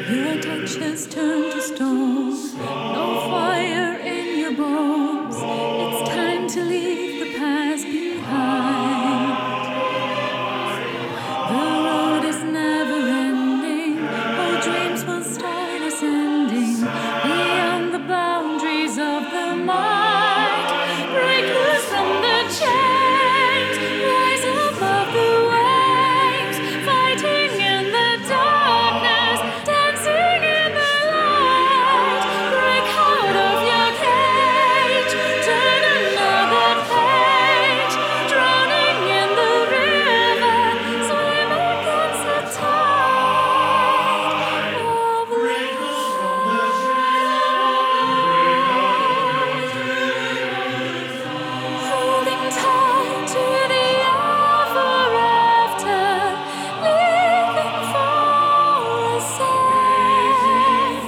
Your touch has turned to stone. No fire in your bones. It's time to leave the past behind. The road is never ending. Old dreams will start ascending beyond the boundaries of the mind. Break loose from the chains. Rise above the waves. Fighting in the darkness. Dancing in the light. Break out of your cage. Turn another page. Drowning in the river. Swim against the tide of holding tight to the ever after, living for a sign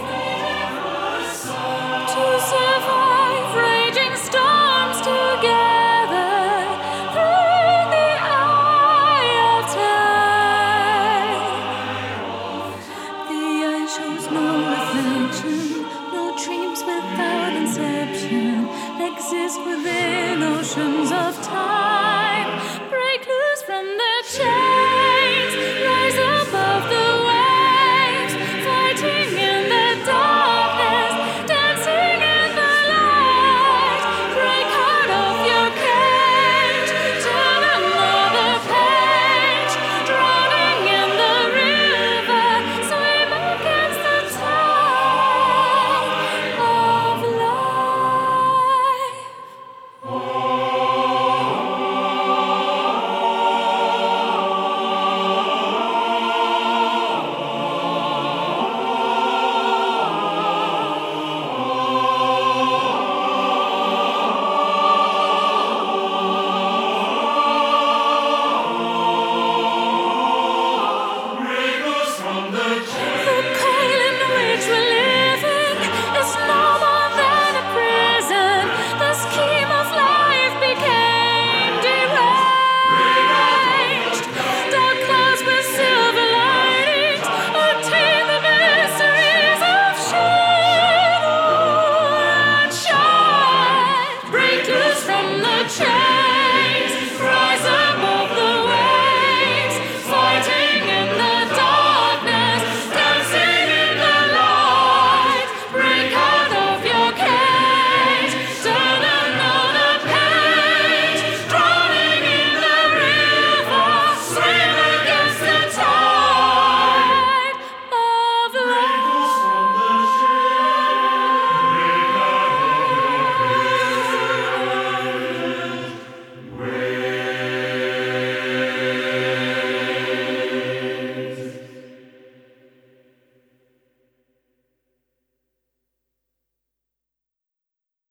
to survive raging storms together through the eye of time. The eye shows no reflection, no dreams without inception exist within oceans of time.